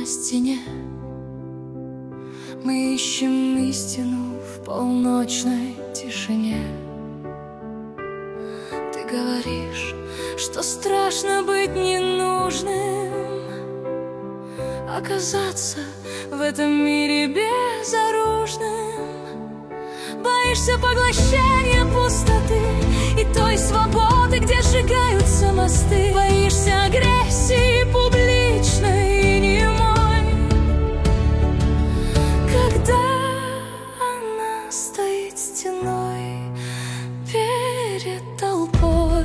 стене. Мы ищем истину в полночной тишине. Ты говоришь, что страшно быть ненужным, оказаться в этом мире безоружным. Боишься поглощения пустоты и той свободы, где сжигаются мосты. Боишься агрессии публичной и немой, когда она стоит стеной перед толпой.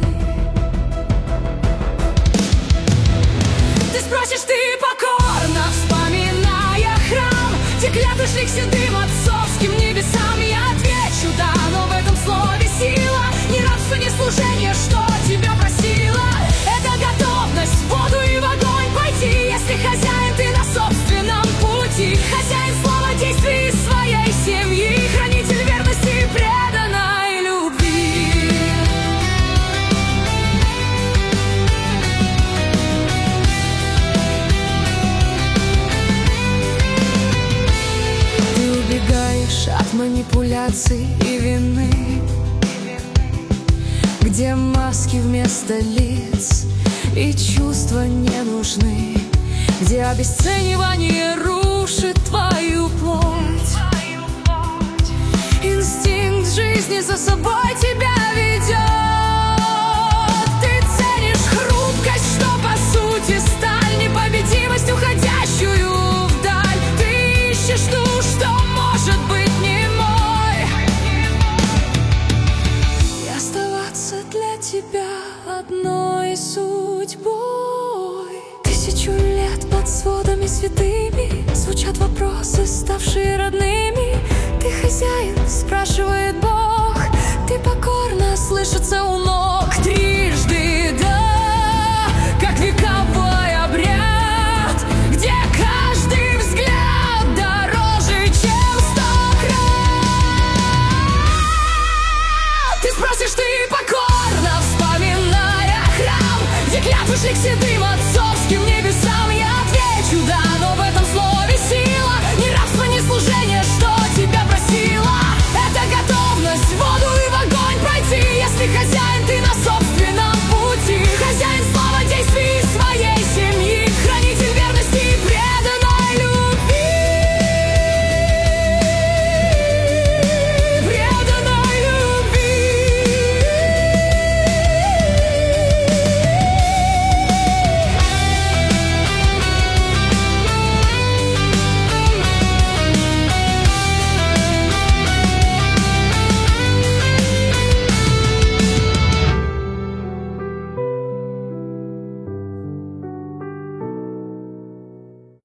Ты спросишь, ты покорно вспоминая храм, где клятвы шли к седым отцовским небесам. Я отвечу да, но в этом слове сила. Ни рабство, ни служение, что тебя просила. Это готовность в воду и в огонь пойти, если хозяин ты на собственном пути. Хозяин слова действий своей семьи, хранитель верности и преданной любви. Ты убегаешь от манипуляций и вины, где маски вместо лиц и чувства не нужны, где обесценивание рушит твою плоть. Инстинкт жизни за собой тебя ведет. Ты ценишь хрупкость, что по сути сталь, непобедимость, уходящую вдаль. Ты ищешь ту, что может быть немой, и оставаться для тебя одной судьбой. Тысячу лет под сводами святыми звучат вопросы, ставшие родными. Ты хозяин, спрашивает Бог, ты покорно слышится у ног. Трижды да, как вековой обряд, где каждый взгляд дороже, чем 100 крат. Ты спросишь, ты покорно вспоминая храм, где клятвы шли к седым отцовским небесам. Я отвечу да,